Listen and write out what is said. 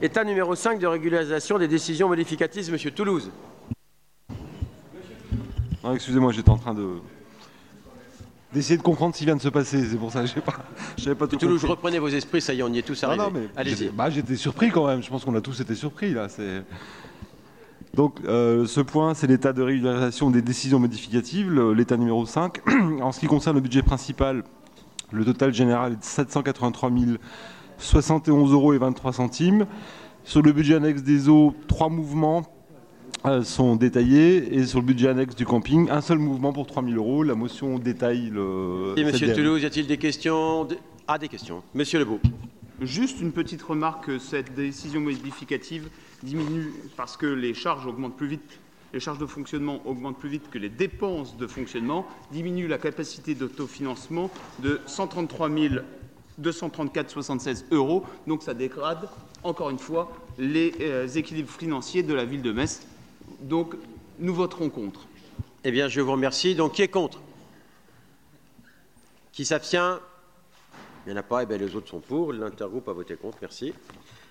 État numéro 5 de régularisation des décisions modificatives, Monsieur Toulouse. Excusez-moi, j'étais en train d'essayer de comprendre ce qui vient de se passer. C'est pour ça que je n'avais pas tout Toulouse, compris. reprenez vos esprits, ça y est, on y est tous arrivés. Non, mais allez-y. j'étais surpris quand même. Je pense qu'on a tous été surpris là. Donc, ce point, c'est l'état de régularisation des décisions modificatives, l'état numéro 5. En ce qui concerne le budget principal, le total général est de 783 071 € et 23 centimes. Sur le budget annexe des eaux, 3 mouvements sont détaillés. Et sur le budget annexe du camping, un seul mouvement pour 3 000 €. La motion détaille le... Et Monsieur Toulouse, y a-t-il des questions des questions. Monsieur Lebeau. Juste une petite remarque, cette décision modificative diminue parce que les charges augmentent plus vite, les charges de fonctionnement augmentent plus vite que les dépenses de fonctionnement, diminue la capacité d'autofinancement de 133 234,76 €. Donc ça dégrade, encore une fois, les équilibres financiers de la ville de Metz. Donc nous voterons contre. Eh bien, je vous remercie. Donc, qui est contre? Qui s'abstient? Il n'y en a pas. Eh bien, les autres sont pour. L'intergroupe a voté contre. Merci.